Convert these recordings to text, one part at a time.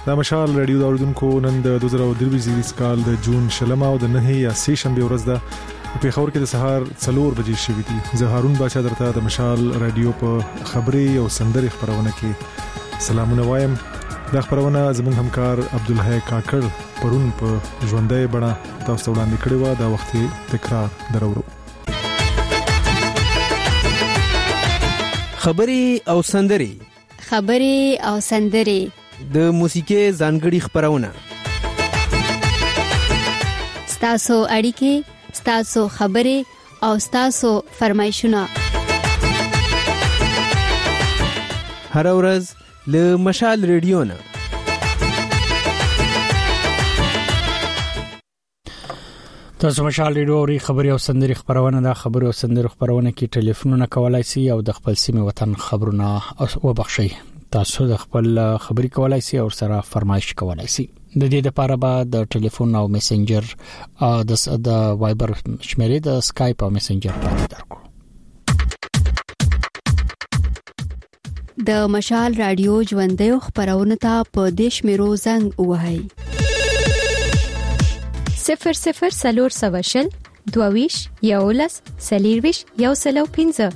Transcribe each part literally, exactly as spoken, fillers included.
دا مشال رادیو د اوریدونکو نن د دوه زره درې زیریس کال د جون شلمه او د نه یا سه شنبه ورځ ده. په خبر کې د سهار څلور بجې شوې دي. زه هارون بچا درته د مشال رادیو په خبري او سندري خبرونه کې سلامونه وایم. دا خبرونه زموږ همکار عبدالحی کاکړ پرون په ژوندۍ بڼه تاسو ته وړاندې کړې و. دا وخت تکرار درورو. خبري او سندري خبري او سندري د موسیقي ځانګړي خبرونه ستاسو اړیکې ستاسو خبرې او ستاسو فرمایشونه هر ورځ له مشال ریډیو نه. تاسو مشال ریډیو او خبري او سندري خبرونه دا خبري او سندري خبرونه کې ټلیفونونه کولای شي او د خپل سیمه وطن خبرونه او بخشي. تاسو د خپل خبري کولای شي او سره فرمایش کولای شي. د دې لپاره به د ټلیفون او میسنجر د د وایبر شمیرې د اسکایپ او میسنجر په درکو. د مشال رادیو ژوندۍ خبرونه ته په دیش میرو زنګ وهاي صفر صفر سلور سواشل دوویش یولس سلیرویش یو سلو پینزه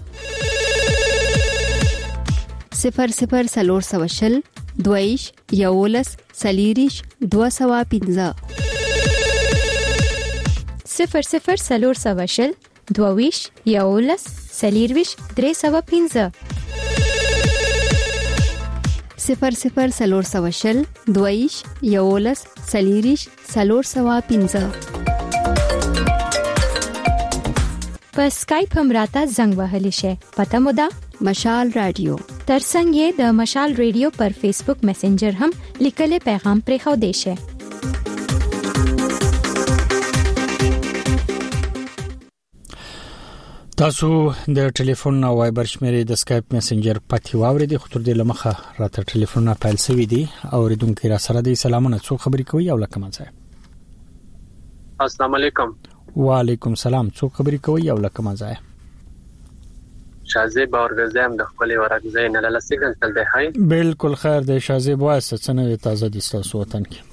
صفر صفر سلور سواشل دویش یولس سلیریش دو سوا پینزه صفر صفر سلور سواشل دوویش یولس سلیرویش درې سوا پینزه صفر صفر سلور سواشل دویش یولس سلیریش سلور سوا پینزه. په اسکایپ هم راته زنګ وهلی شي. پته مو ده مشال رادیو. ترڅنګ یې د مشال رادیو پر فیسبوک میسنجر هم لیکل پیغام پرې خو دی شي. تاسو د ټلیفون او وایبر شمیرې د اسکایپ میسنجر پاتې واورې دي. خطر دې لمخه راته ټلیفونونه پایل سوي دي او ریدونکو را سره دي. سلامونه. څو خبرې کوي او لکه مزه. السلام علیکم. وعلیکم سلام. څو خبرې کوي او لکه مزه. شازیب اورګزم د خپل ورغزې نه لاله سیګل تل دی. هاي بالکل خیر دی شازیب. واسه څنګه تازه دي تاسو وطن کې؟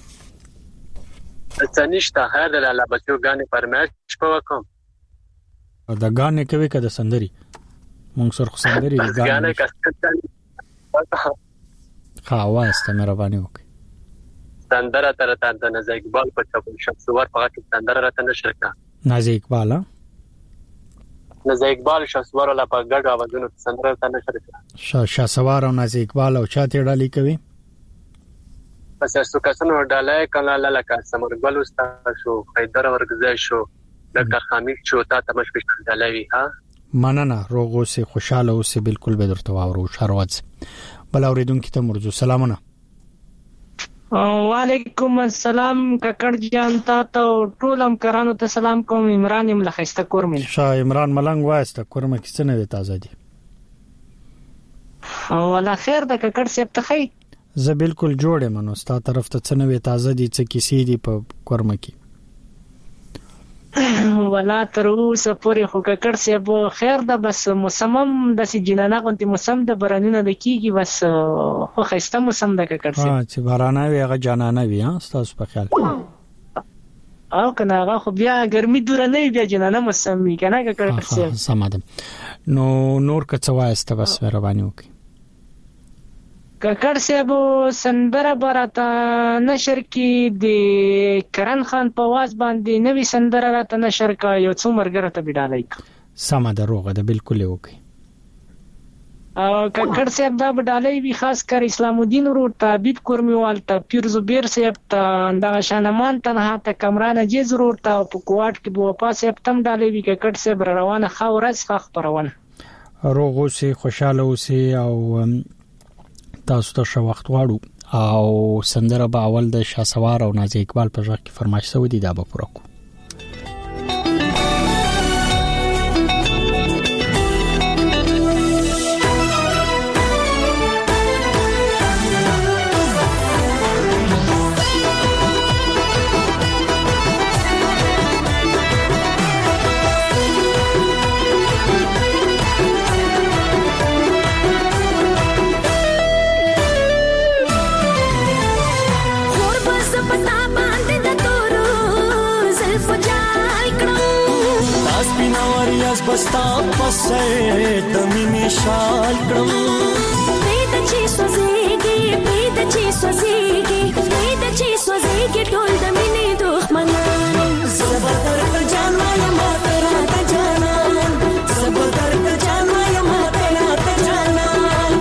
څنګه هر د لاله بچو غانې فرمایش په وکم دا غانې کوي کده سندري مونږ سره سندري دي غانې کاستل ها واسطه مهرباني وکړئ. سندره تر ته د نازي اقبال په چاپ شخصور په کې سندره راته نشر کا. نازي اقبال نازي اقبال شخصور لا په ګډ اوازونو سندره راته نشر کا. شاه شاه سوار او نازي اقبال او چاته ډالي کوي. پس څو کسانو ډالای کله لاله سمرګل واست شو حیدر ورغزه شو ډاکټر حمید شو تا ته مش په ډالوي. ها مننه. روغو سي خوشاله اوسې. بالکل به درته واورو. شروعات بل اوریدونکو ته مرجو سلامونه. وعلیکم السلام ککړ جان تاسو ټول هم کرانو ته سلام کوم. عمران ملخسته کورمن شاه عمران ملنګ واسطه کورمه کې څه نه تازه دي او ولا خیر د ککړ سپ ته خی. زه بالکل جوړه منو ستا طرف ته څه نه تازه دي څه کیسې دي په کورمه کې ولا تر اوسه پورې خو ککړ سپ خیر ده. بس موسمم د سي جنانه غونتی موسم د برانونه د کیږي. بس خو خسته موسم د ککړ سپ. ها چې بارانه وي هغه جانانه وي. ها تاسو په خیال او کنه هغه خو بیا ګرمي دور نه بیا جنانه موسم وي کنه ککړ سپ. سمادم. نو نور کڅ وایسته بس مهرباني وکړئ. ککړ سیبو سندره براته نشر کی د کرن خان په واز باندې نوې سندره راته نشر کا. یو څو مرګره ته بډالای سم ده. روغه ده بالکل وکي. او ککړ سیب دا بډالای وی خاص کر اسلام الدین ورور ته حبیب کورمیوال ته پیر زبیر سیب ته دا شانمان تنها ته کمران جیز ورور ته په کوټ کې بو پاس سیب تم ډالای وی ککړ سیب روانه خاورز خخ پروان. روغو سي خوشاله اوسي او تاسو ته شو وخت واړو او سندره به اول د شاسوار او نازي اقبال په ځای کې فرمایش سو دي دا به پوره کو. یاز بستا پسې د مینې شال کړم پید چې سوزيږي پید چې سوزيږي پید چې سوزيږي ټول د مینې دښمنان زبردر ته جان وایم تیرا ته جانان زبردر ته جان وایم تیرا ته جانان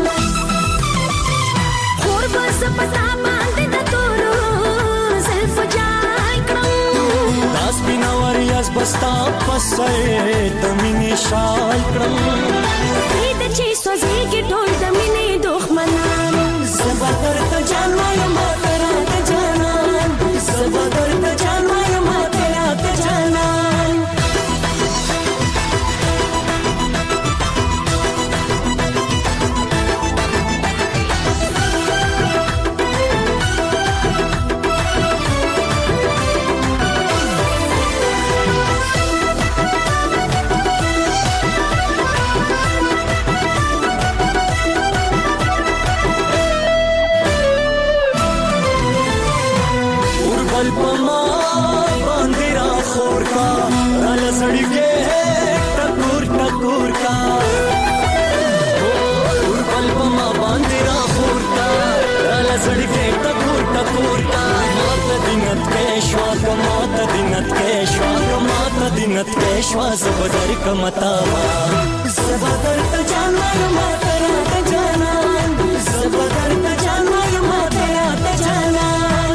خور بس پتا باندې د تورو زلف جای کړم داس بنور یاز بستا پسې د مینې شال کړم پید چې سوزيږي ټول د مینې دښمنان زبردر ته جان وایم تیرا ته جانان زبردر ته جان وایم تیرا ته جانان दिनत के श्वास बदर कमता ज़बरदर त जानवा मातरा त जानन ज़बरदर त जानवा मातरा त जानन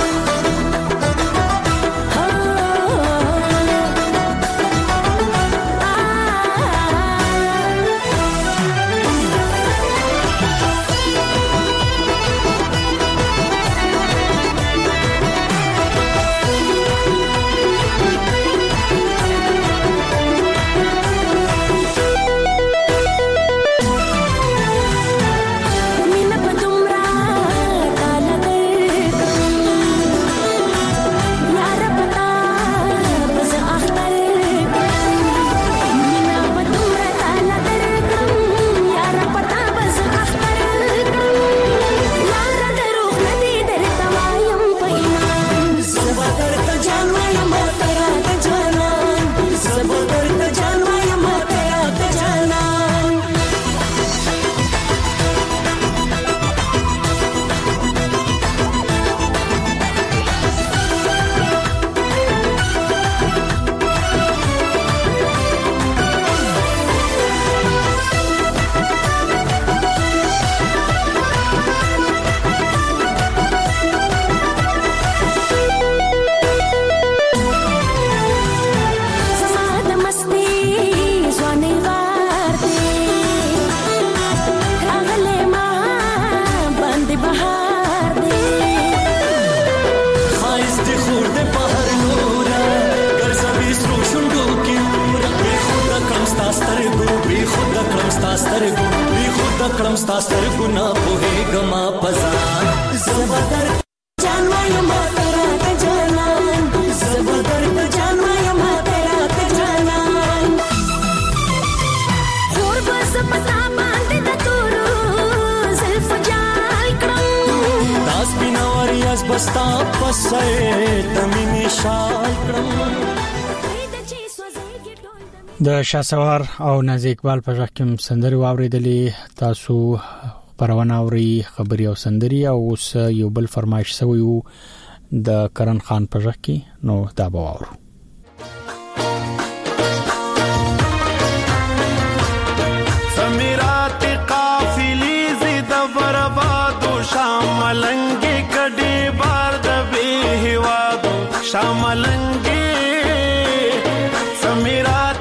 کړم ستاسو ګنا په هغه پزان زبردر جانوي ما ترا ته جانان زبردر ته جانوي ما ترا ته جانان خور بس پتا باندې د تورو زلف جای کړم داس بنور یاز بستا پسې تمینه شال کړم د شاسوار او نازي اقبال په ځکه کوم سندري واوریدلې تاسو پرونه اوري خبري او سندري او اوس یو بل فرمایش سوی وو د کرن خان په ځکه نو دا به واورو سمیرات قافلی زید بربادو شاملنګ کډي بار د به هوادو شاملنګ سمیرات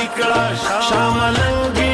کړه شاملنګي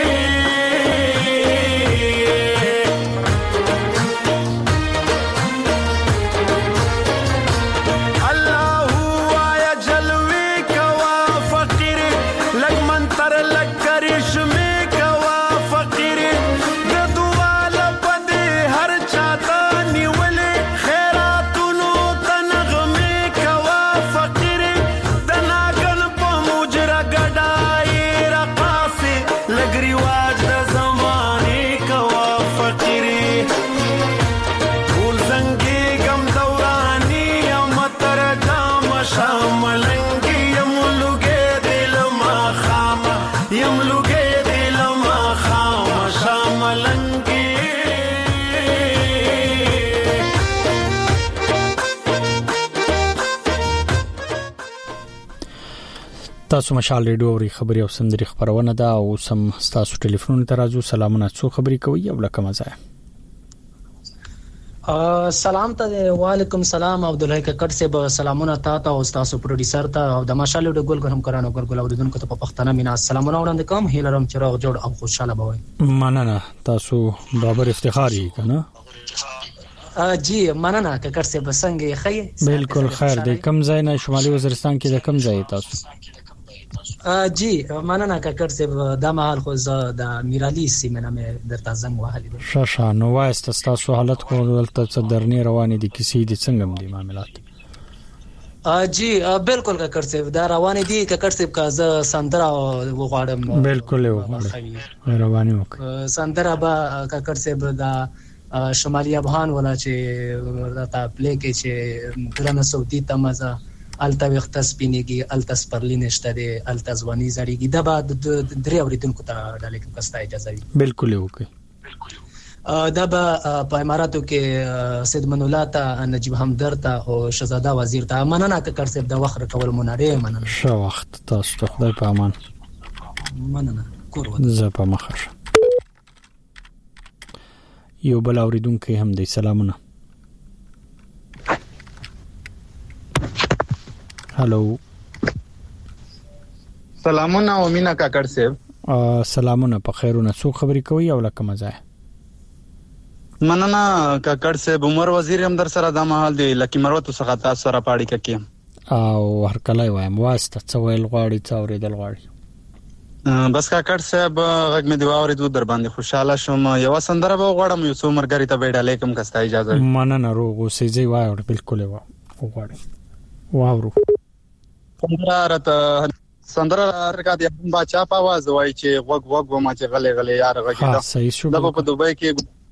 تاسو مشال ریډیو او خبري او سندري خبرونه ده او سم تاسو ټلیفون ته راځو سلامونه څو خبري کوي او لکه مزه سلام ته وعلیکم سلام عبد الله ککړ سے سلامونه تا ته او تاسو پروډوسر ته او د مشال ریډیو ګل ګرم کرانو ګل اوریدونکو ته په پښتنه مینا سلامونه وړاندې کوم هیلرم چراغ جوړ او خوشاله بوي مننه تاسو بابر افتخاری کنه جی مننه ککړ سے بسنګ خی بالکل خیر دی کم ځای نه شمالي وزیرستان کې د کم ځای تاسو جی مننه ککړ سے د مهال خو د میرالي سیمه مې درته زنګ وهلی شاشه نو وایست تاسو حالت خو ولته صدرنی روانې دي کسی دي څنګه دي معاملات جی بالکل ککړ سے دا روانې دي ککړ سے کازه سندرا وغواړم بالکل وغواړم روانې وک سندرا با ککړ سے دا شمالي افغان ولا چې ورته پلی کې چې درنه سعودي تمزه الته وخت سپینېږي الته سپرلی نشته دی الته ځواني زړیږي دا بعد درې اوریدونکو ته ډالې کوستا اجازه وي بالکل وکي دا به په اماراتو کې سید من الله ته نجیب همدرد ته او شهزاده وزیر ته مننه ککړ صاحب د وخت کول مناره مننه شو وخت تاسو ته خدای په امان مننه کور زه په مخه یو بل اوریدونکو هم دی سلامونه هالو سلامونه امینا کاکړ صاحب سلامونه په خیرونه څو خبري کوي او لکه مزه مننه کاکړ صاحب عمر وزیر هم در سره د مهال دی لکه مروت څخه تاسو سره پاړی کوي او هر کله وایم واسطه څو ویل غواړي څو ریدل غواړي بس کاکړ صاحب غږ مې دی واورېدو در باندې خوشاله شوم یو سندره به غواړم یو څو مرګري ته بیډه لیکم کستا اجازه مننه روغ اوسې زی وایو بالکل وغواړم واورو سندره راته سندره راکا دی بچا په आवाज وای چې وګ وګ ما چې غلې غلې یار غږی دا صحیح شو د په دوبۍ کې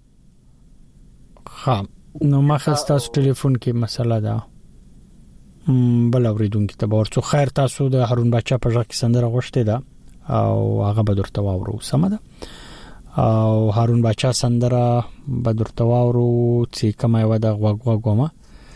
ها نو ما خسته ټلیفون کې مسله ده بل اوریدونکو ته ورڅو خیر تاسو د هارون بچا په ځکه سندره غوښته ده او هغه به درته واورو سم ده او هارون بچا سندره به درته واورو چې کومه و د وګ وګ ما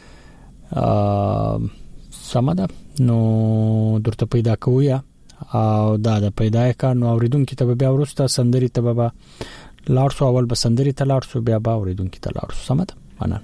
سم ده نو درته پیدا کوی او دا د پیدا کا نو اوریدونکو ته بیا ورسته سندري ته به لارسو اول به سندري ته لارسو بیا به اوریدونکو ته لارسو سم ده مننه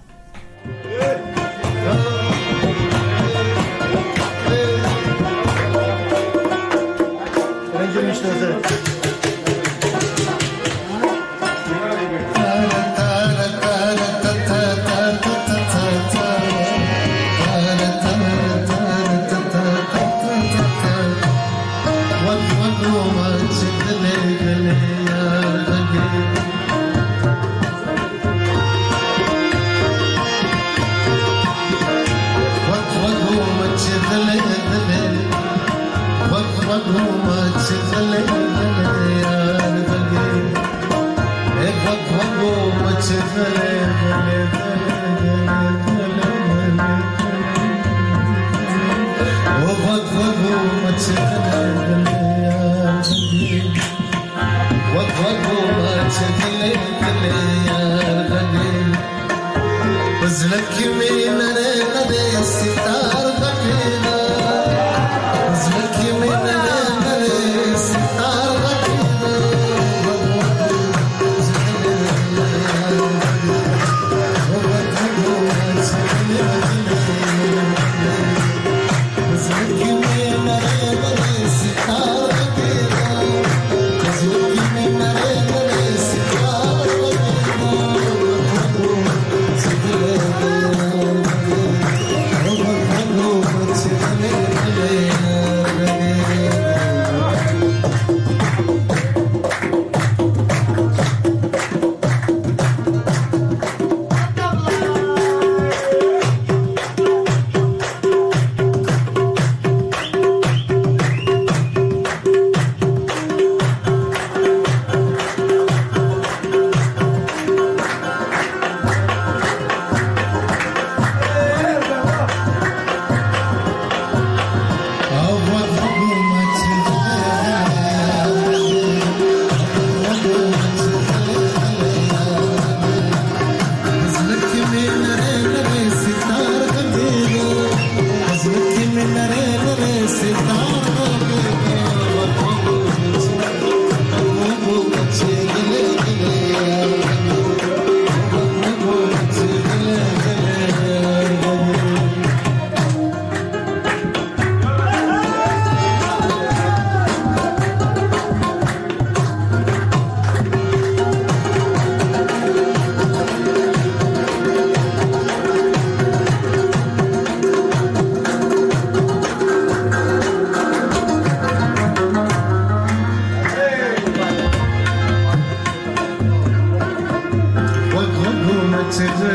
Give me a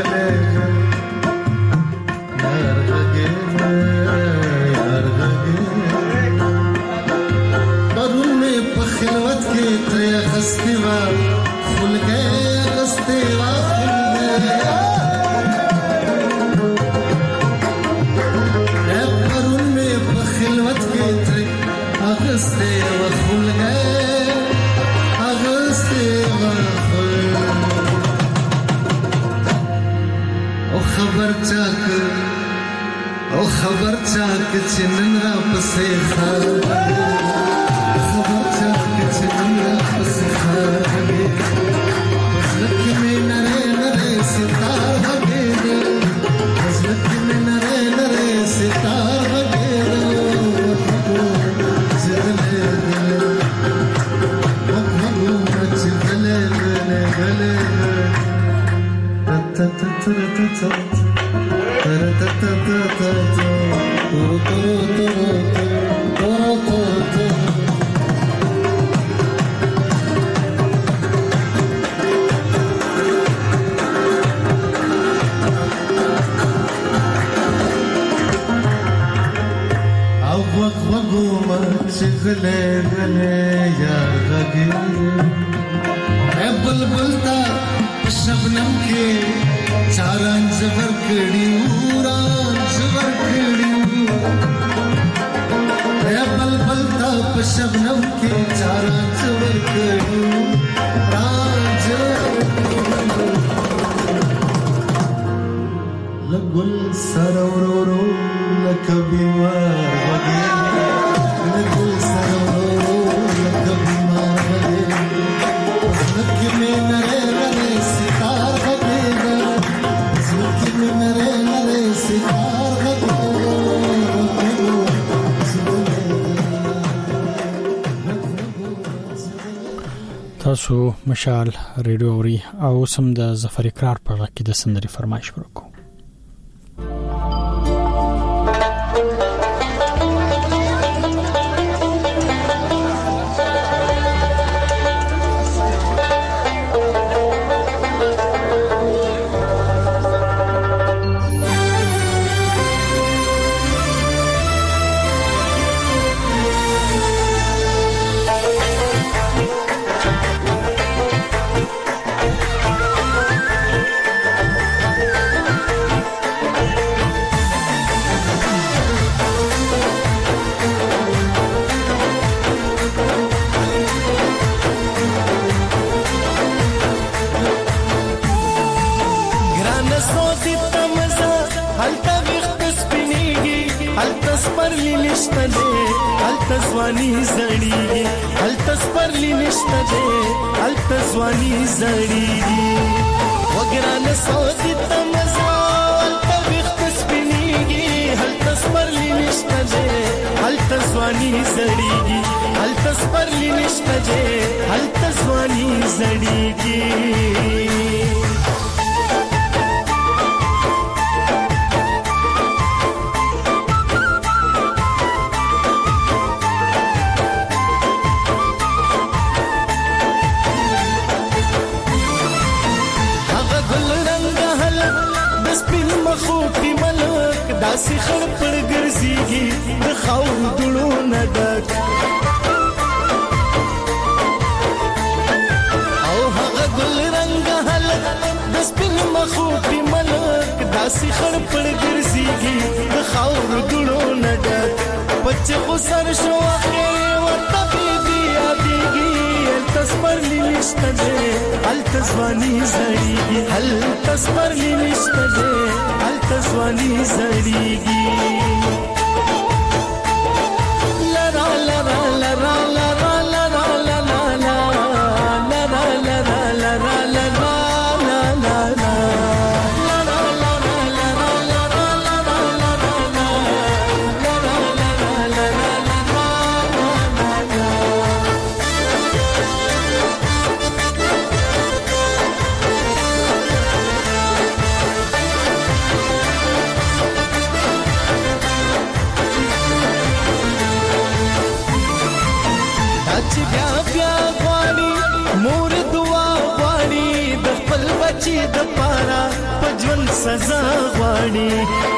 تاسو مشال ریډیو اوري او سم د ظفر اقرار په وخت کې د سندري فرمایش وکړو. التزوانی زړیږي التسپرلی نشته ده التزوانی زړیږي وګران سودی تمزا التبخت سپینیږي التسپرلی نشته ده التزوانی زړیږي التسپرلی نشته ده التزوانی زړیږي داسې خړ پر ګرځيږي د خاور دړو نه ډک او هغه ګل رنگ هلک د سپین مخو په ملک داسې خړ پر ګرځيږي د خاور دړو نه ډک بچ خو سر شو اخر ورته بي ياديږي التسپرلی نشته ده التزوانی زړیږي التسپرلی نشته ده التزوانی زړیږي لرا لرا لرا لرا لرا لرا لرا لرا لرا لرا سزا غواړي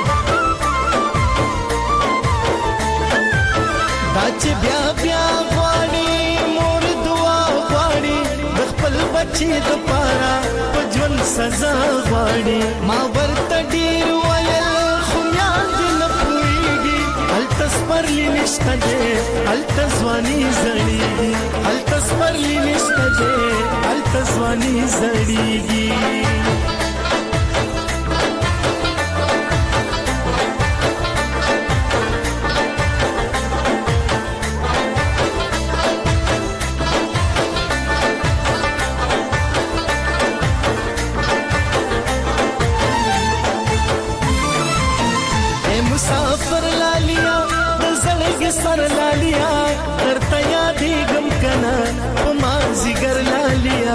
دا چې بیا بیا غواړي مور دعا غواړي د خپل بچي د پاره په ژوند سزا غواړي ما ورته ډیر ویل خو یاد نه پوهیږي هلته سپرلی نشته دی هلته ځواني زړیږي هلته سپرلی نشته دی هلته ځواني زړیږي مسافر لالیا د زړګي سر لالیا درته یادېږم کنه په مازیګر لالیا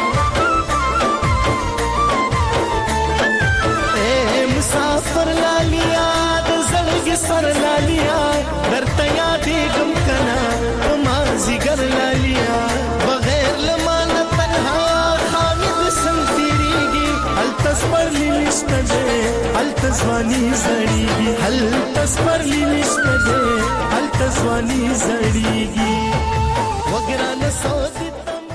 اے مسافر لالیا د زړګي سر لالیا درته یادېږم کنه په مازیګر لالیا بغیر لمانه تنها خامد څنګه تیریږي هلته سپرلی نشته دی هلته ځواني زړیږي هلته سپرلی نشته دی هلته ځواني زړیږي وګرانه سودی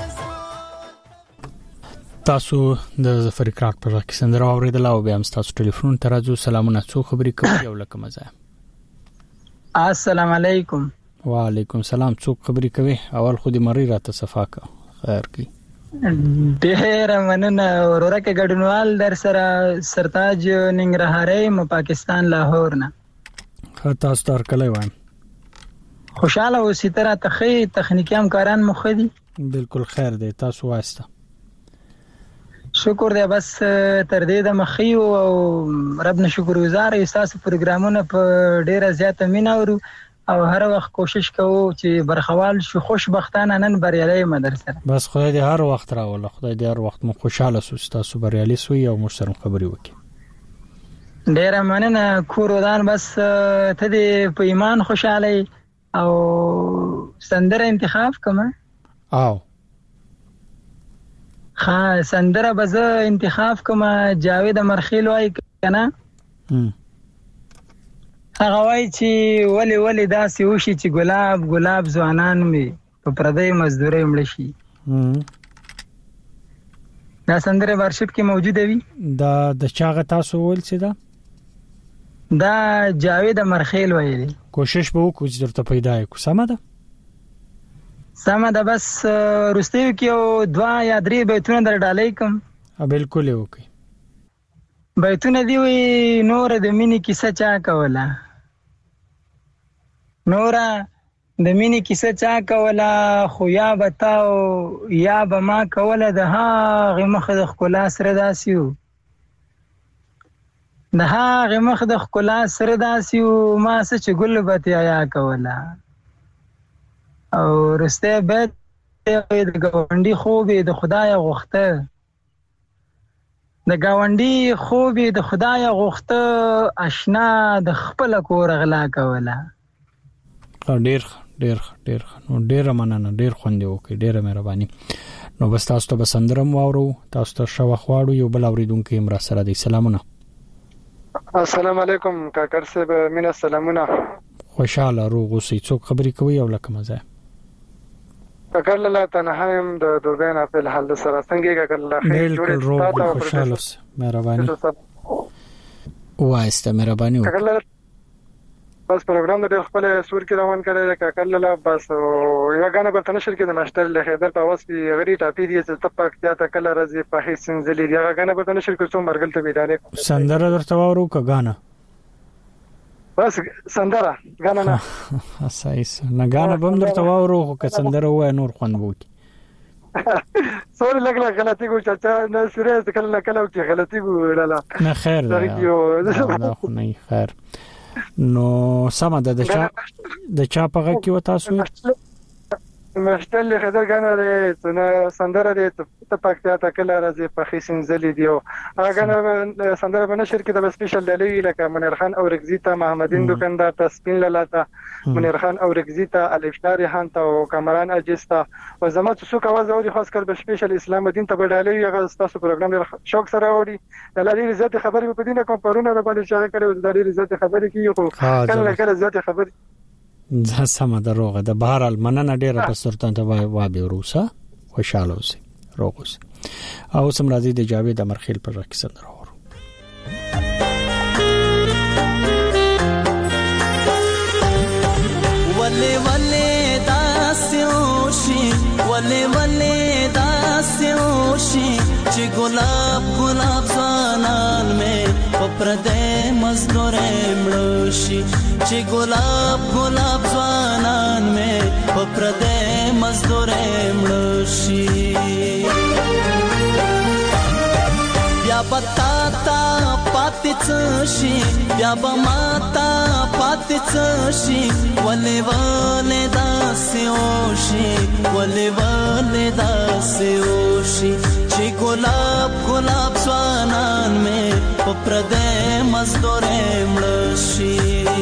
تاسو د ظفر کراک پر کې سندره اوریدل او بیا هم تاسو ټلیفون ته راځو سلامونه څو خبرې کوي یو لکه مزه السلام علیکم وعلیکم السلام څو خبرې کوي اول خو دې مری راته صفاکه خیر کی ډېر مننه ورور کې ګډونوال در سره سرتاج ننګرهاري م پاکستان لاهور نه تاسو تر کله وایم خوشاله اوسې تر تخې تخنیکی همکاران مخدي بالکل خیر دی تاسو واسطه شکر دی بس تر دې د مخې او رب نه شکر گزار یو تاسو پروګرامونه په ډیره زیاته میناورو او هر وخت کوشش کوو چې برخوال شو خوشبختانه نن بریالي مدرسه بس خدای دې هر وخت راوله خدای دې هر وخت مو خوشاله سو تاسو بریالي سو او موږ سره خبري وکړي ډیره مننه کورودان بس ته دې په ایمان خوشاله او سندره انتخاب کوم او ها سندره بزه انتخاب کوم جاوید مرخیل وای کنه هغه وای چې ولی ولی داسې وشي چې ګلاب ګلاب ځوانان می په پردی مزدوري مړ شي دا سندره ورشپ کې موجوده وي دا د چاغه تاسو ول څه دا دا جاوید مرخیل وایي کوشش به وکړو چې درته پیدا کړو سم ده سم ده بس رستیو کې او دوا یا درې بیتونه در ډالې کوم بالکل وکي بیتونه دی وی نور د مینې کیسه چا کوله نور د مینې کیسه چا کوله خو یا بتاو یا به ما کوله د هغه مخ د خلا سره داسیو د هغه مخ د خلا سره داسیو ما څه ګل بتیا یا کوله او رسته بیت د ګوندی خوبې د خدای غوښته د گاونډي خوبې د خدای غوښته آشنا د خپل کور غلا کوله ډیر ډیر ډیر نو ډیر مننه ډیر خوندې وکي ډیره مهرباني نو بس تاسو ته بسندرم واورو تاسو ته شو خواړو یو بل اوریدونکو امر سره دی سلامونه السلام علیکم کاکر صاحب مینا سلامونه خوشاله روغ اوسئ څوک خبرې کوي او لکه مزه کاکر لاله تنهایم د دوبین په حال سره څنګه کاکر لاله خیر جوړه تاسو خوشاله اوسئ مهرباني وایسته مهرباني وکړه بس پروګرام د خپل سور کې روان کړی کاکر لاله بس یو غانه په تنشر کې د ماشټر له خیبر په واس په غری ټاپی دي چې تپاک ته کله راځي په هیڅ سنځلې دی غانه په تنشر کې څو مرګل ته ویډانه سندره درته وورو کا غانه بس سندره غانه نه صحیح نه غانه بم درته وورو که سندره وای نور خوند وکي سوري لګ لګ غلطي کو چاچا نه سوري کله کله او چې غلطي ګوړه نه خیر دا خو نه خیر نو سم ده د چا د چا په غږ کې و تاسو مشتل خدر غانا ده نه سندره ده ته پکتیا ته کله راځي په خیسین زلی دیو هغه غانا سندره په نشر کې د سپیشل دلی لکه منیر خان او رگزیتا محمدین دکاندار ته سپین لاله منیر خان او رگزیتا الفشار خان ته او کامران اجستا او زما څو کاوه زو دي خاص کر په سپیشل اسلام الدین ته بدالي هغه تاسو پروګرام شوق سره وړي د لاري عزت خبرې په دینه کوم پرونه د باندې شاګه کړو د لاري عزت خبرې کیږي خو کله کله عزت خبرې زه سم دروغه د بهر المننه ډیره په سرتان ته وابي روسا خوشاله اوسئ روغ اوسئ او سم راځي د جاوید امرخیل پر راکسن راور ولې ولې داسوشي ولې ولې داسوشي چې ګلاب ګلاب ځانان مې پردې مزدورې مړوشي چې ګلاب ګلاب ځوانان مې پردې مزدورې مړوشي بیا پتا تا پاتې څشي بیا به ماتا پاتې څشي ولې ولې داسې وشي ولې ولې داسې وشي چې ګلاب ګلاب ځوانان مې پردې مزدورې مړوشي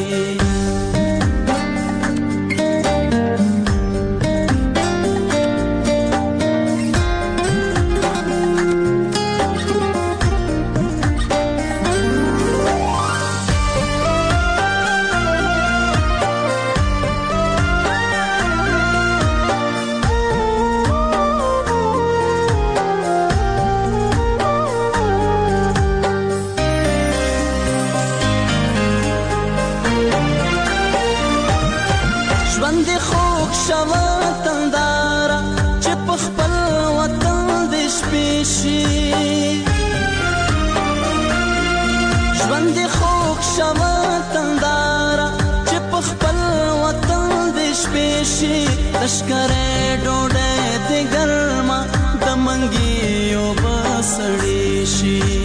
لشکره ډوډۍ د ګرما د منګیو بسړې شي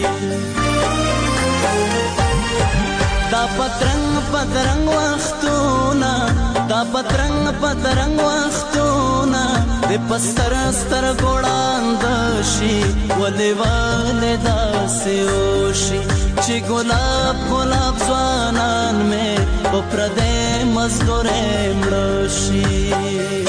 دا پترنګ پترنګ وختونه دا پترنګ پترنګ وختونه د پستر ستر ګوړاند شي ولې ولې داسې وشي چې ګلاب ګلاب ځوانان مې پردې مزدورې مړوشي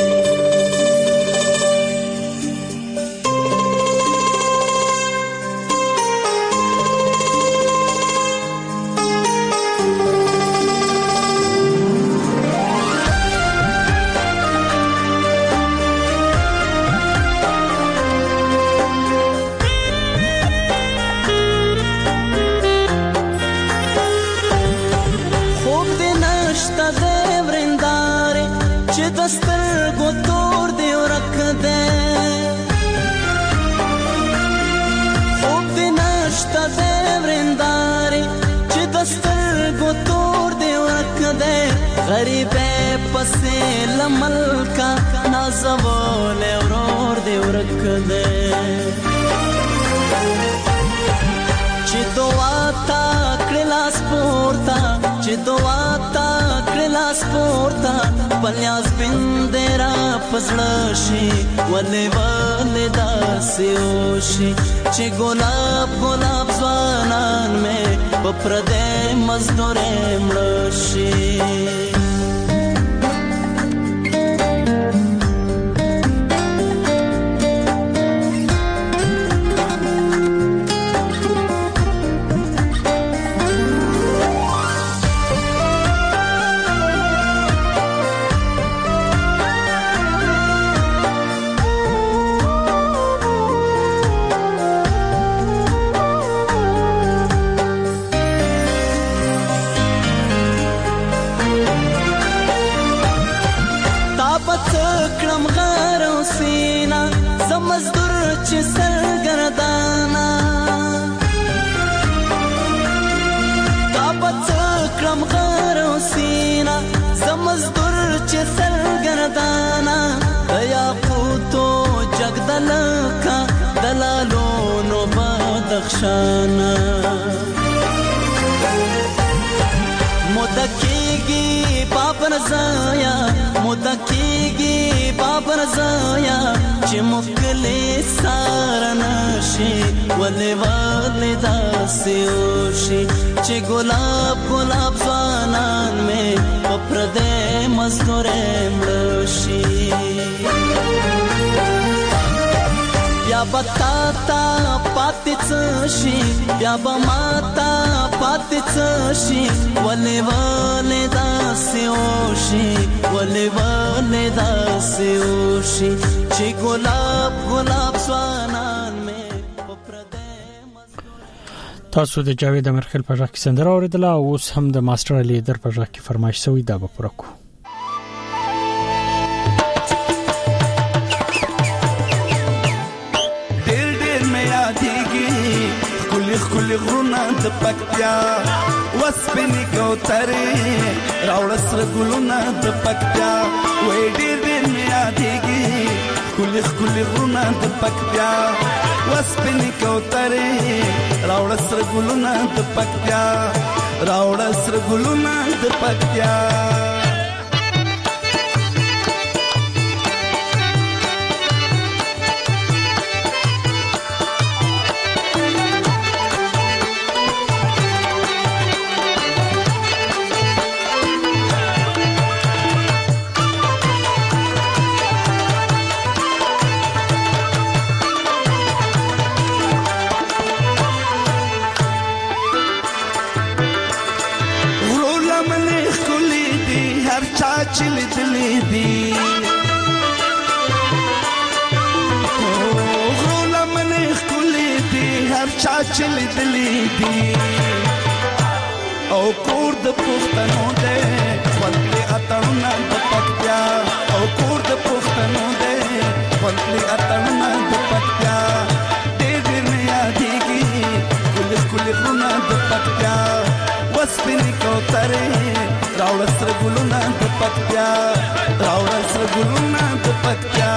غریبه پسې لملکا نازول اورور دی ورکده چې دعا تا کلاس پورتا چې دعا تا کلاس پورتا پلیاس بندرا پزړه شي ولې ولې داسې وشي چې ګلاب ګلاب ځوانان مې پردې مزدورې مړوشي شانا مدکیگی پاپن زایا مدکیگی پاپن ورزایا چې مکلې سارنشي ولې ولې داسې وشي چې ګلاب ګلاب ځوانان مې په پردې مزدورې مړ شي بیا بتا تا پاتې څه شي بیا به ماتا پاتې څه شي ولې ولې داسې وشي ولې ولې داسې وشي چې ګلاب ګلاب ځوانان مې تاسو د جاوید امرخیل په ځای کې سندره اوریدله او اوس هم د ماستر لیدر په ځای کې فرمایش شوی دا به پوره کو خل غرونا د پکتیا وسپنی کوتره راوړ سره ګلونا د پکتیا وې ډېر ډېر مې یادېږي خل خل غرونا د پکتیا وسپنی کوتره راوړ سره ګلونا د پکتیا راوړ سره ګلونا د پکتیا چلی دلی دی غرولا منی خلی دی هر چا چلی دلی دی او کور د پښتنو دې خپلې اتړونه د پکتیا او کور د پښتنو دې خپلې اتړونه د پکتیا دې دې نه یادېږي کل کل غرونه د پکتیا وسپنې کوتره راوړ سره ګلونه د پکتیا راوړ سره ګلونه د پکتیا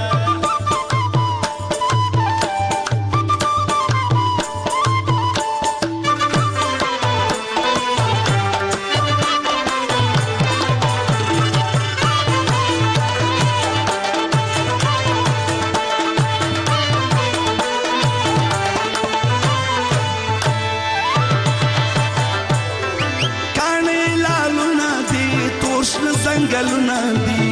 زنګلونه دي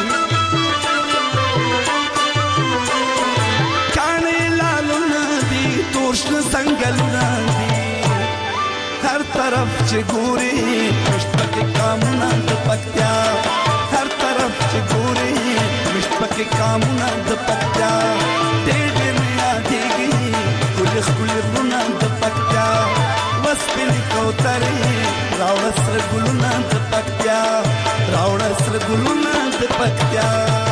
کانې لالونه دي تورشل زنګلونه دي هر طرف چې ګوري مشتبه کامونه د پکتیا هر طرف چې ګوري مشتبه کامونه د پکتیا دې دې مې یادېږي کل خپل غرونه د پکتیا وسپنې کوترې راوړ سره ګلونه د پکتیا راوړ سره ګلونه د پکتیا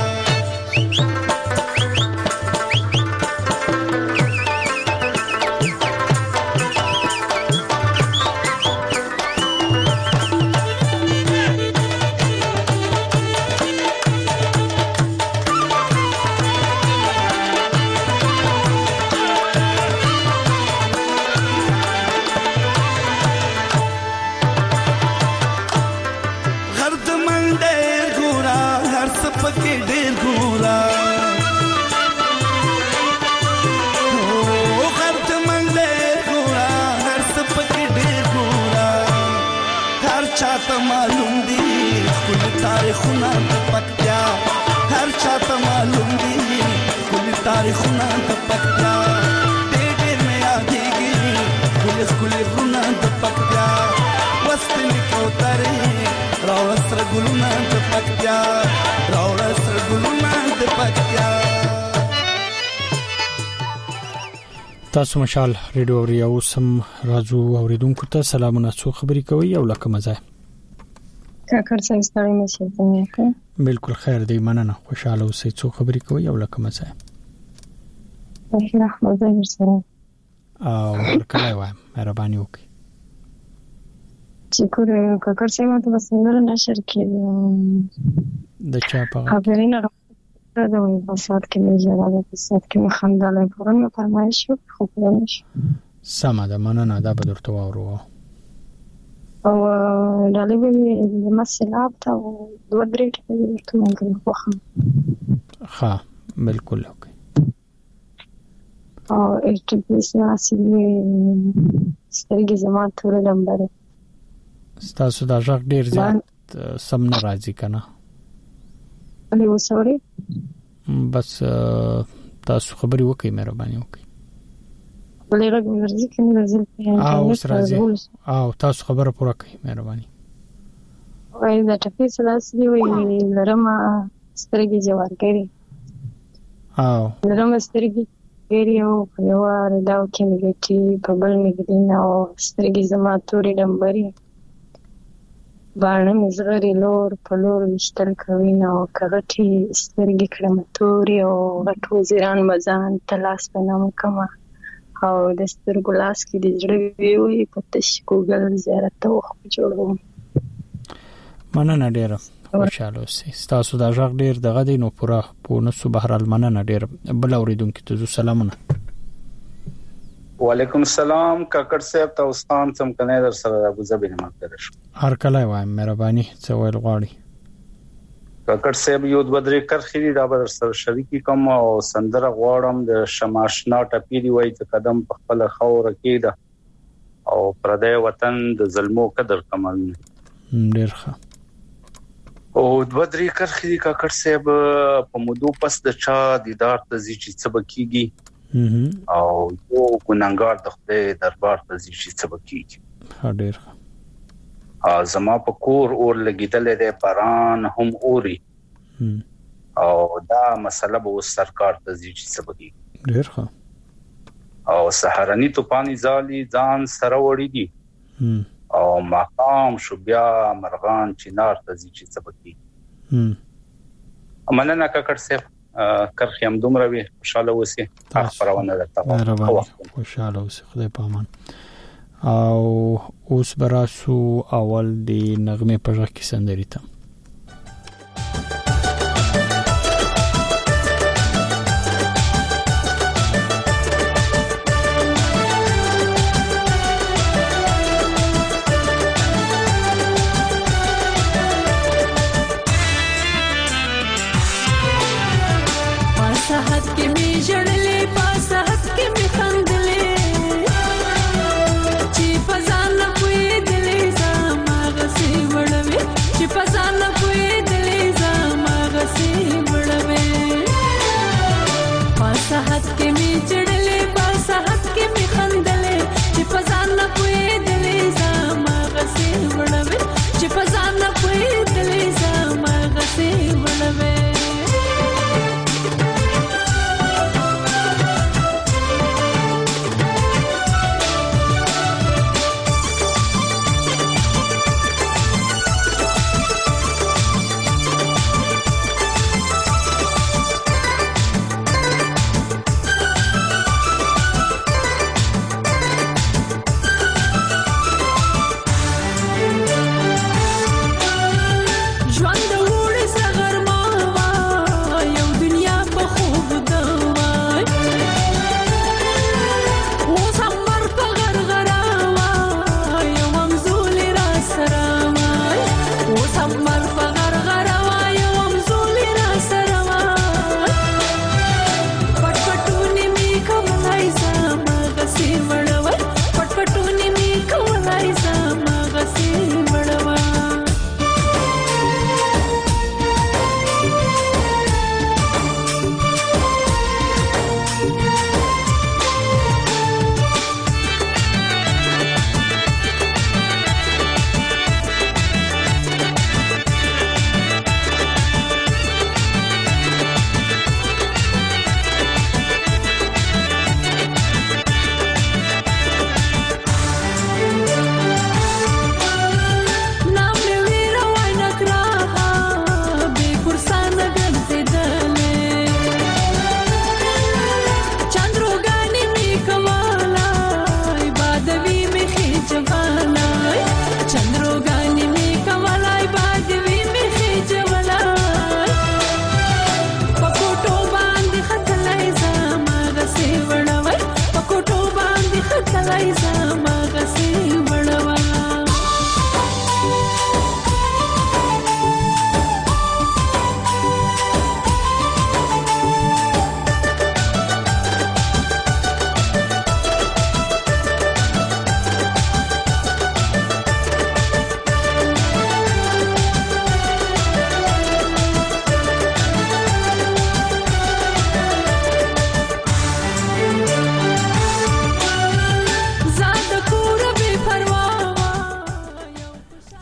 چاته معلوم دي خپل تاریخونه د پکتیا هر چاته معلوم دي خپل تاریخونه د پکتیا دې دې مې یادېږي خپل خپل غرونه د پکتیا وسپنې کوترې راوړ سره ګلونه د پکتیا راوړ سره ګلونه د پکتیا تاسو مشال ریډیو اوریا اوسم راځو اوریدونکو ته سلامونه څو خبري کوي او لکه مزه کاکر څنګه ستړي نشئ څنګه بالکل خیر دی مننه خوشاله اوسئ څو خبري کوي او لکه مزه الله مزه ورسره او کله وایم مهرباني وکړئ چې کور کاکر څنګه ته وسندره نشر کړي د چا په خبرینه دا وایي په سات کې نه جوړه په سات کې مخندله پرونه فرمایش خو پرونه سم ده مننه دا به درته وورو او دالې به مسلاب ته دوه درې ټکي ورته مونږ خوخه ها بالکل اوکې او اټپیس ناسي سترګې زما تور نمبر ستاسو دا ځای ډیر زیات سم نه راځي کنه الو سوري بس تاسو خبري وکړئ مهرباني وکړئ ولې راګ ورځي کنه راځي او راځي او تاسو خبره پوره کړئ مهرباني وای دا ټپیس ناسي وي لرمه سترګې جوار کړي او لرمه سترګې ګری او یو دا کې مګټي په بل مګدي نو سترګې زما تورې ډمبري باندې مزغري لور په لور وشتل کوي نو کغټي سترګې کړم تورې او غټو زیران مزان تلاس پنام کما او د سترګو لاس کې د جړې وی په تش ګوګل زیارت وخ جوړوم مننه ډیره خوشاله اوسئ تاسو دا ځای ډیر دغه دی نو پوره په نسو بهرال مننه ډیر بل اوریدونکو ته سلامونه وعلیکم السلام کاکړ صاحب تاسو خان سم کنه در سره ابو ظبي نه مقدره شو هر کله وایم مهرباني څه ویل غواړي کاکړ صاحب یو بدري کرخري دا بر سره شریکی کوم او سندره غواړم د شماشنا ټپی دی وای ته قدم په خپل خور کېده او پردې وطن د ظلمو قدر کمال ډیر ښه او بدري کرخري کاکړ صاحب په مودو پس د چا دیدار ته زی چې سبکیږي او یو ګناګار د خدای دربار ته زی چې سبکیږي ډیر ا زما په کور اور لګیدل د باران هم اوري او دا مسله به سرکار ته زی چې سبکیږي ډیر ښه او سحرنی طوفاني زالي ځان سره وړي دي او مقام شو بیا مرغان چنار ته زی چې سبکیږي مننه کاکړ صاحب کرخیم دومره وي خوشاله اوسئ خبرونه درته خوشاله اوسئ خدای په امان او اوس براسو اول دی نغمه پژغ کی سندري ته Pasando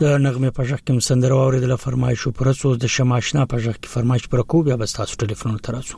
د نغمه په ځخ کې سندره اوریدله فرمایش پر اساس د شماشنا په ځخ کې فرمایش پر کو بیا بس تاسو ټلیفون تراسو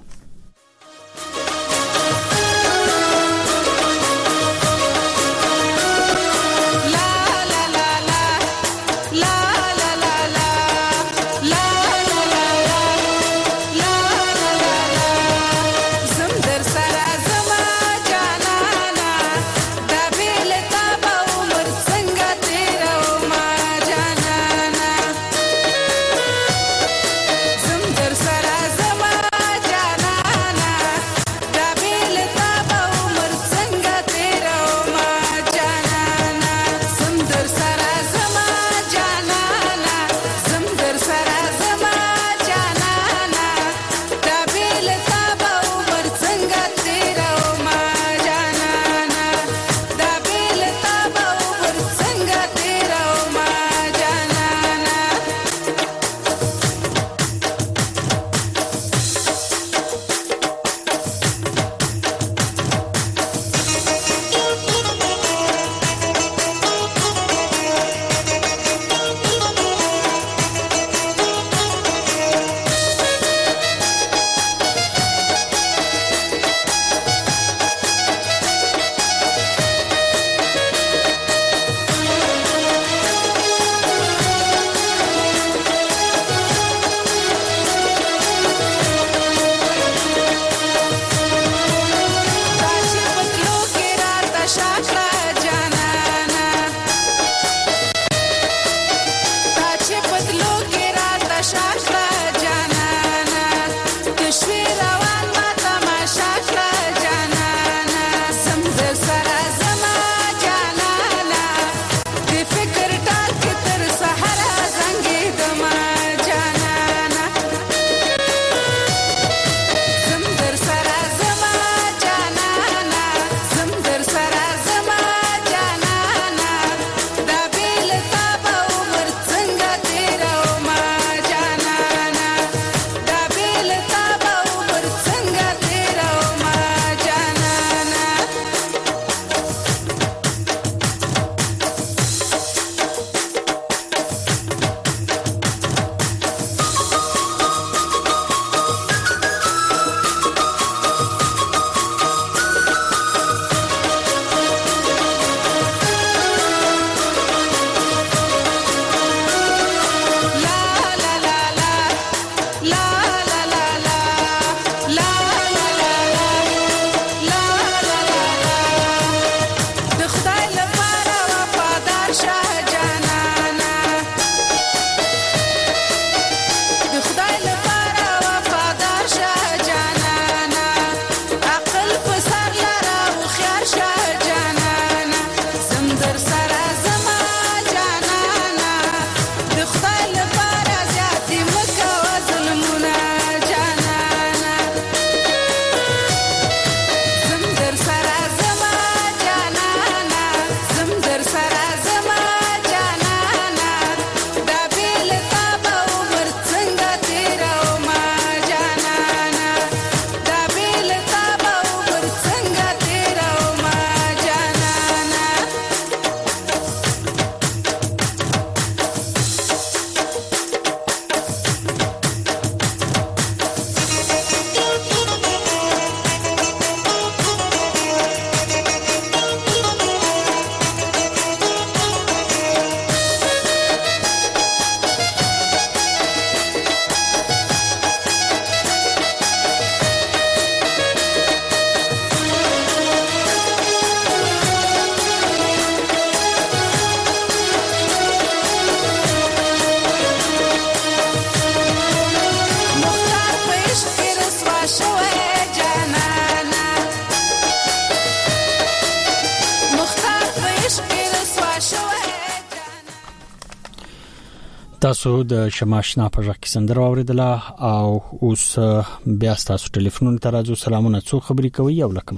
تاسو د شماشنا په ځکه سندره اوریدله او اوس بیا تاسو ټلیفون ته راځو. سلامونه، څو خبرې کوي او لکه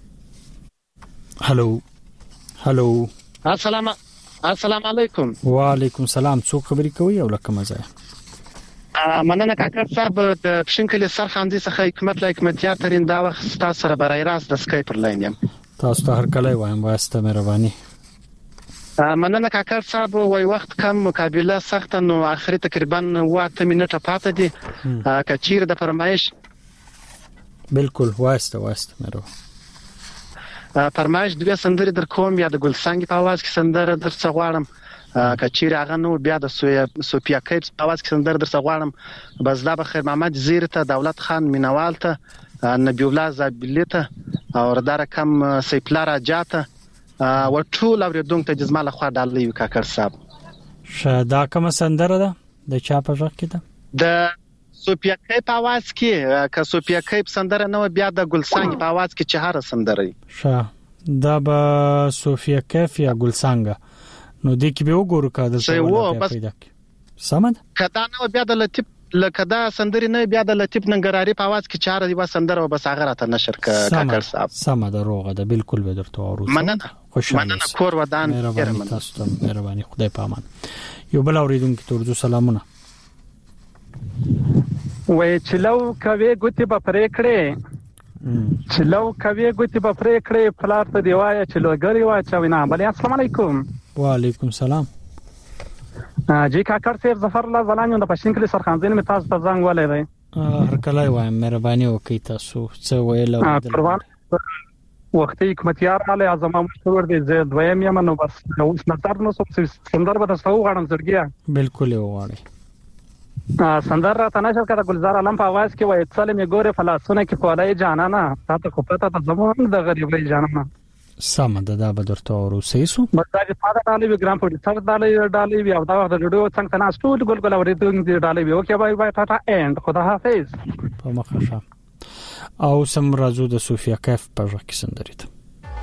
مڅه. هالو هالو السلام السلام علیکم. وعلیکم السلام. څو خبرې کوي او لکه مڅه. مننه کاکړ صاحب د پښینکل سرخاندي څخه حکمت لا حکمتیار ترين دا وخت تاسو سره برای راست د سکایپ پر لاین یم. تاسو ته هر کله وایم واسطه مهرباني. مننه کاکړ صاحب وای وخت کم مقابله سخت نو اخري تقریبا واته منټه پاتې دي کچیر د فرمایش بالکل واسطه واسطه مېرو فرمایش دوه سندري در کوم یا د ګلسنګ په आवाज کې سندره در څه غواړم کچیر هغه نو بیا د سوپیا کیپس په आवाज کې سندره در څه غواړم بس دا بخیر محمد زیر ته دولت خان مینوال ته نبی الله زابلی ته او ردار کم سیپلا راجاته او ټول اوریدونکو ته جزماله خو ډالې وکړ کاکړ صاحب شدا کوم سندره ده د چا په ځخ کې ده د سوپیا کیپ आवाज کې که سوپیا کیپ سندره نو بیا د ګلسنګ په आवाज کې چهار سندره شه دا به سوفیا کیف یا ګلسنګ نو د کې به وګورو کا د څه پیدا کی سمد کدا نو بیا د لطیف لکه دا سندري نه بیا د لطیف ننګراری په आवाज کې چهار دی و سندره وبس هغه راته نشر کاکړ صاحب سمد روغه ده بالکل به درته اورو مننه مننه کور ودان مهرباني تاسو ته مهرباني خدای پامان یو بل اوریدونکو ته ورځو سلامونه وای چلو کوي ګوتی په پرې کړې چلو کوي ګوتی په پرې کړې فلار ته دی وای چلو ګری وای چا وینا بل السلام علیکم وعلیکم سلام جی کاکړ صاحب ظفر الله زلانیو د پښین کلی سرخانزین می تاسو ته زنګ ولې دی هر کله وای مهرباني وکي تاسو څه ویل پروان وختي حکمتیار علی اعظم مشهور دی زه دویم یم نو بس اوس نظر نو سندر به تاسو غواړم زړګیا بالکل وغواړي سندر را تناشر کړه ګلزار علم په आवाज کې وای څلې مې ګوره فلاسونه کې کولای جانانا تاسو خو پته ته زمون د غریبۍ جانانا سم ده دا به درته ورو سېسو بس دا چې پاده ډالې وی ګرام پټ څنګه ډالې ډالې وی او دا د ویډیو څنګه تاسو ټول ګل ګل اورېدونکو ډالې وی اوکې بای بای ټاټا اند خدا حافظ په مخه او سم راځو د سوفیا کیف په ځکه کې سندري ته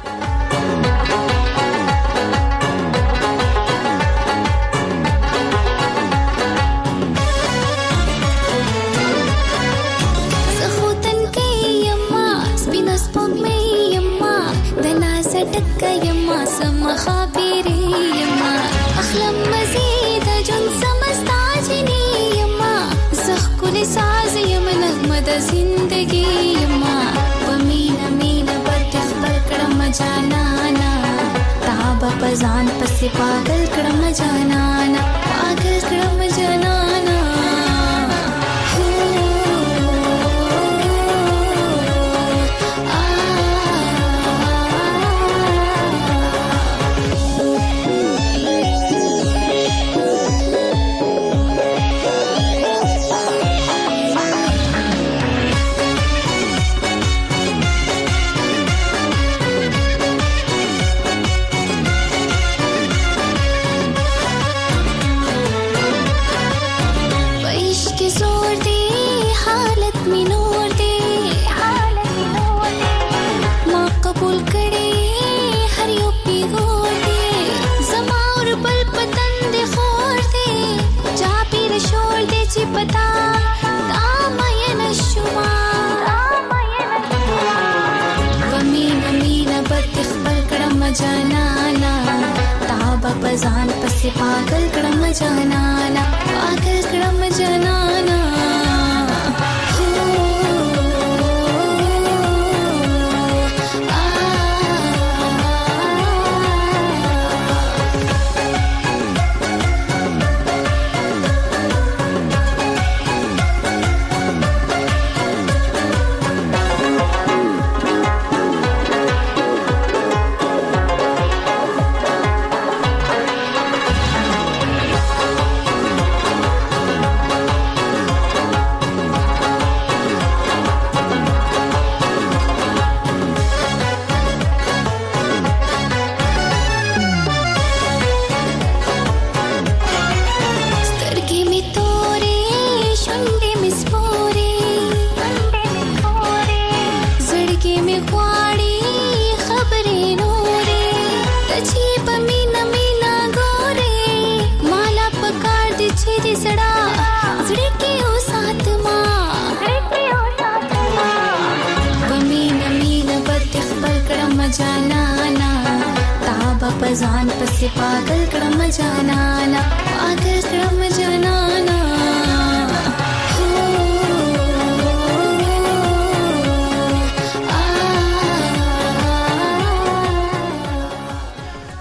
ټکایما سم خبرېما اخلم مزید جن سمستا جنېما زخ کل ساز یم نغمه د زندګي یما پمینا مینا بد خبر کړم جانانا تاب پزان پسې پاگل کړم جانانا پاگل کړم جانانا جانانا تاب پزان پسې پاگل کړم جانانا پاگل کړم جانانا پزان پسې پاگل کړم جانانا پاگل کړم جانانا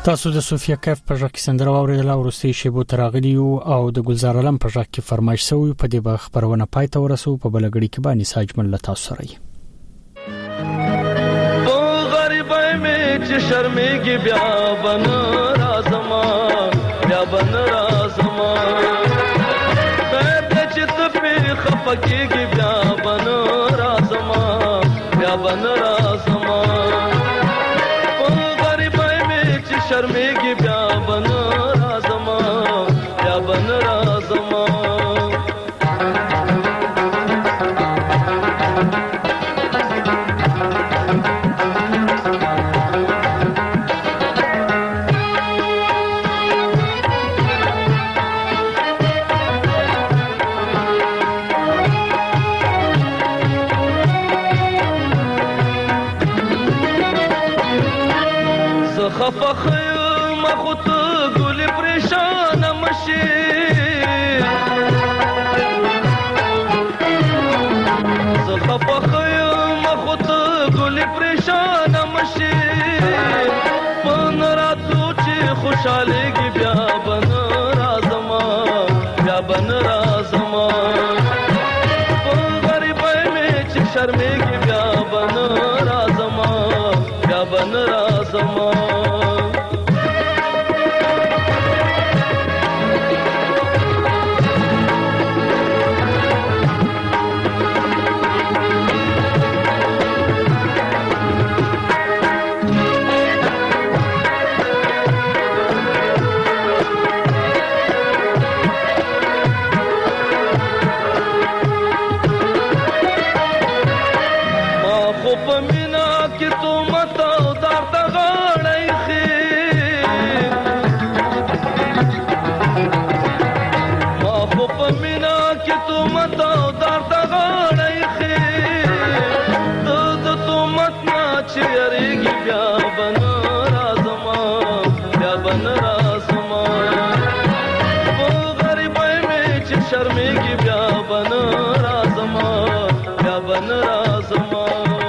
تاسو د صوفیا کیف په ځکه سندره اوریدل او روسي شیبو تراغلی او د گلزار علم په ځکه فرمایش سوی په دې خبرونه پای ته ورسو په بلګړی کې باندې ساجمن لتا سره او غریبای می چې شرمېږي بیا بن رازما بیا بن رازما په چې ته په خپکیږي بیا بن رازما بیا بن رازما شرمېږي بیا بن رازما بیا بن رازما خفخ مخوت ګل پریشان مشي خفخ مخوت ګل پریشان مشي پنراتو چې خوشالېږي بیا بن رازما بیا بن رازما غریبای می چې شرمېږي بیا بن رازما بیا بن رازما شرمېږي بیا بن رازما بیا بن رازما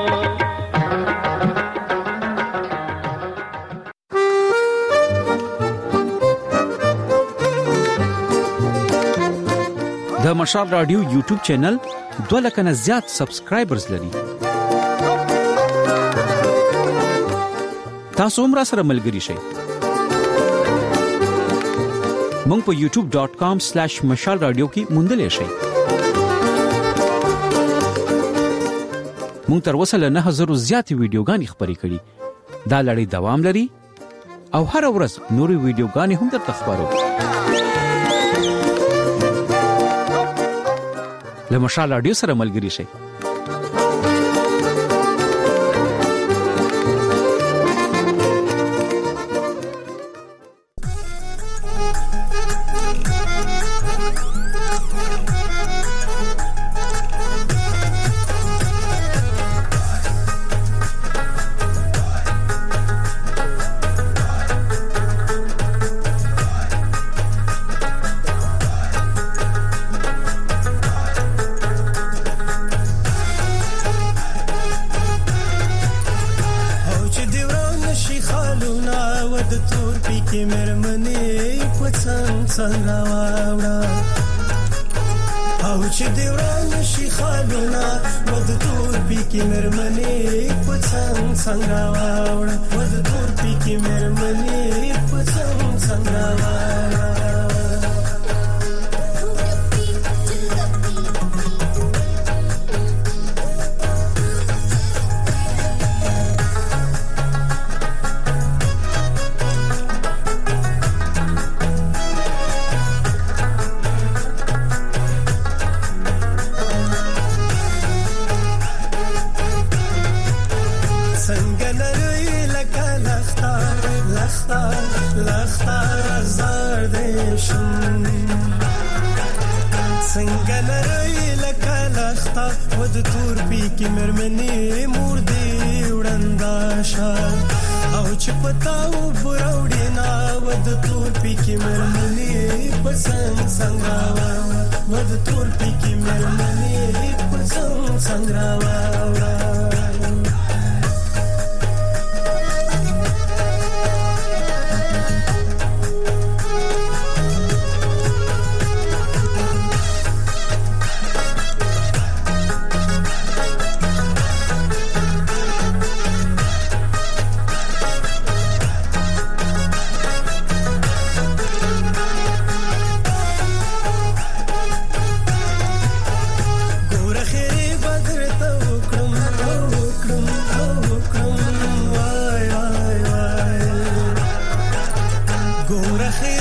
د مشال رادیو یوټیوب چینل دوه لک نه زیات سبسکرایبرز لري. تاسو هم را سره ملګري شئ. مونږ په یوټیوب ډاٹ کام سلیش مشال رادیو کې موندلې شئ. مونږ تر اوسه له نه هزار زیاتې ویډیوګانې خپرې کړې. دا لړۍ دوام لري او هر ورځ نورې ویډیوګانې هم درته خپرو. له مشال رادیو سره ملګري شئ.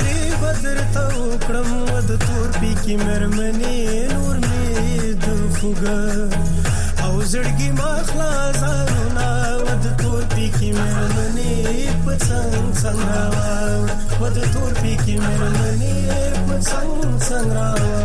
بدر ته وکړم ود تور پی کی مرمنې نور می د خوګه او زړګي ما خلاصونه ود تور پی کی مرمنې پڅنګ څنګه ود تور پی کی مرمنې پڅنګ څنګه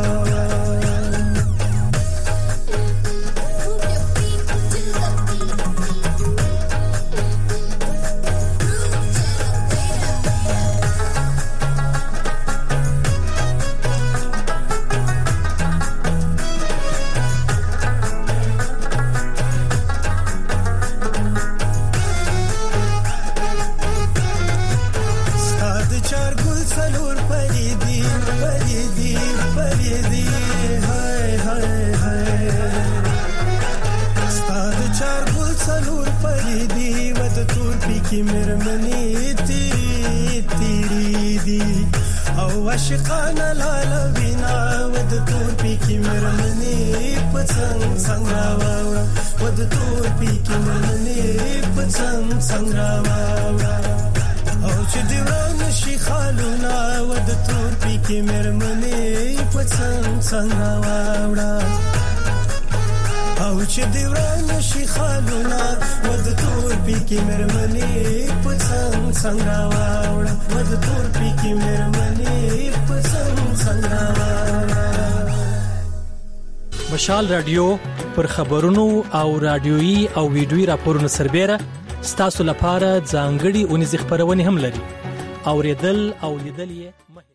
عاشقانه لاله وینا ود تور پی کی مرمنې پڅنګ څنګه واوړه ود تور پی کی مرمنې پڅنګ څنګه واوړه او چې دیوان شي خالونه ود تور پی کی مرمنې پڅنګ څنګه واوړه او چې دیوان شي خالونه ود تور پی کی مرمنې پڅنګ څنګه واوړه ود تور پی کی مرمنې پڅنګ څنګه واوړه. مشال رادیو پر خبرونو او رادیويي او ویډیويي راپورونو سربېره ستاسو لپاره ځانګړي اونیز خبرونه هم لري. اوریدل او لیدل یې